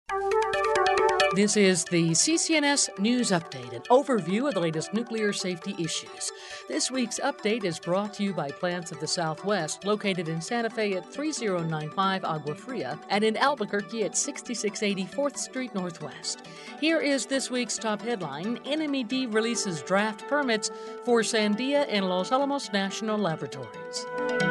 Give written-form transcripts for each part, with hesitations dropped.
This is the CCNS News Update, an overview of the latest nuclear safety issues. This week's update is brought to you by Plants of the Southwest, located in Santa Fe at 3095 Agua Fria and in Albuquerque at 6680 4th Street Northwest. Here is this week's top headline: NMED releases draft permits for Sandia and Los Alamos National Laboratories.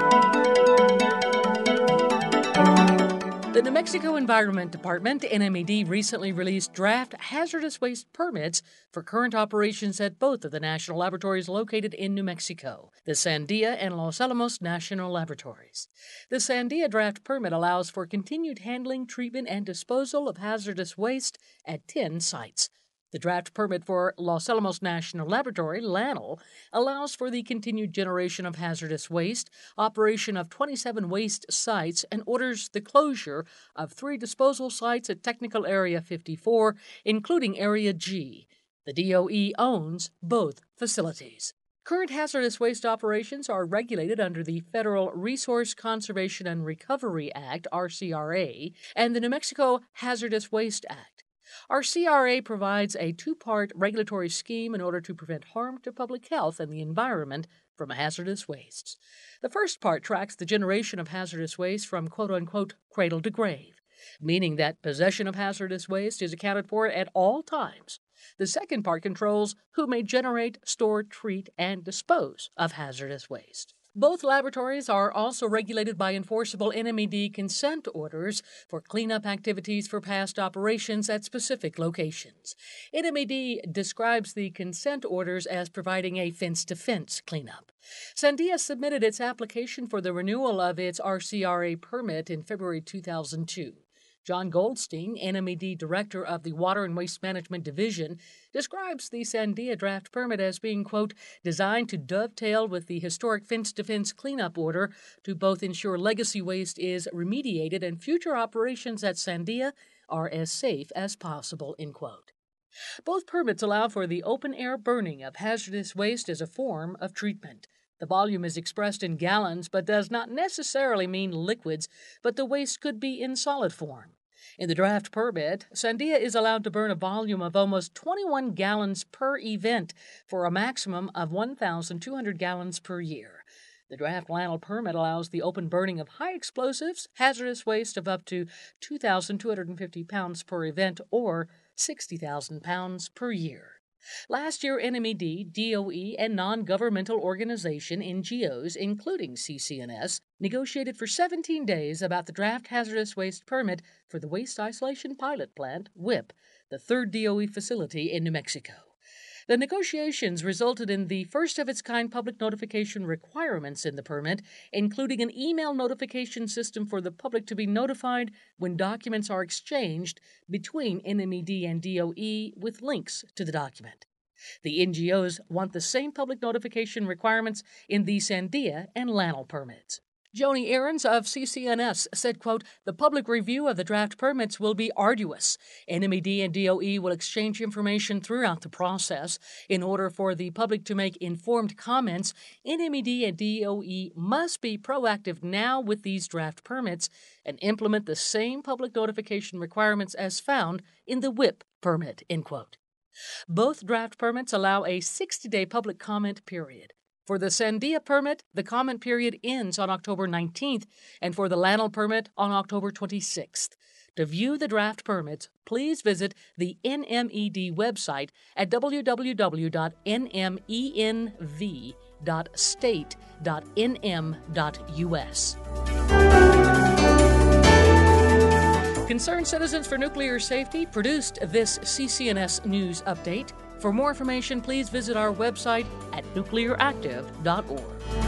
The New Mexico Environment Department, NMED, recently released draft hazardous waste permits for current operations at both of the national laboratories located in New Mexico, the Sandia and Los Alamos National Laboratories. The Sandia draft permit allows for continued handling, treatment, and disposal of hazardous waste at 10 sites. The draft permit for Los Alamos National Laboratory, LANL, allows for the continued generation of hazardous waste, operation of 27 waste sites, and orders the closure of 3 disposal sites at Technical Area 54, including Area G. The DOE owns both facilities. Current hazardous waste operations are regulated under the Federal Resource Conservation and Recovery Act, RCRA, and the New Mexico Hazardous Waste Act. Our CRA provides a 2-part regulatory scheme in order to prevent harm to public health and the environment from hazardous wastes. The first part tracks the generation of hazardous waste from quote-unquote cradle to grave, meaning that possession of hazardous waste is accounted for at all times. The second part controls who may generate, store, treat, and dispose of hazardous waste. Both laboratories are also regulated by enforceable NMED consent orders for cleanup activities for past operations at specific locations. NMED describes the consent orders as providing a fence-to-fence cleanup. Sandia submitted its application for the renewal of its RCRA permit in February 2002. John Goldstein, NMED Director of the Water and Waste Management Division, describes the Sandia draft permit as being, quote, designed to dovetail with the historic fence-to-fence cleanup order to both ensure legacy waste is remediated and future operations at Sandia are as safe as possible, end quote. Both permits allow for the open-air burning of hazardous waste as a form of treatment. The volume is expressed in gallons but does not necessarily mean liquids, but the waste could be in solid form. In the draft permit, Sandia is allowed to burn a volume of almost 21 gallons per event for a maximum of 1,200 gallons per year. The draft LANL permit allows the open burning of high explosives, hazardous waste of up to 2,250 pounds per event or 60,000 pounds per year. Last year, NMED, DOE, and non-governmental organization NGOs, including CCNS, negotiated for 17 days about the draft hazardous waste permit for the Waste Isolation Pilot Plant, WIPP, the third DOE facility in New Mexico. The negotiations resulted in the first-of-its-kind public notification requirements in the permit, including an email notification system for the public to be notified when documents are exchanged between NMED and DOE with links to the document. The NGOs want the same public notification requirements in the Sandia and LANL permits. Joni Ahrens of CCNS said, quote, the public review of the draft permits will be arduous. NMED and DOE will exchange information throughout the process. In order for the public to make informed comments, NMED and DOE must be proactive now with these draft permits and implement the same public notification requirements as found in the WIPP permit, end quote. Both draft permits allow a 60-day public comment period. For the Sandia permit, the comment period ends on October 19th, and for the LANL permit on October 26th. To view the draft permits, please visit the NMED website at www.nmenv.state.nm.us. Concerned Citizens for Nuclear Safety produced this CCNS News Update. For more information, please visit our website at nuclearactive.org.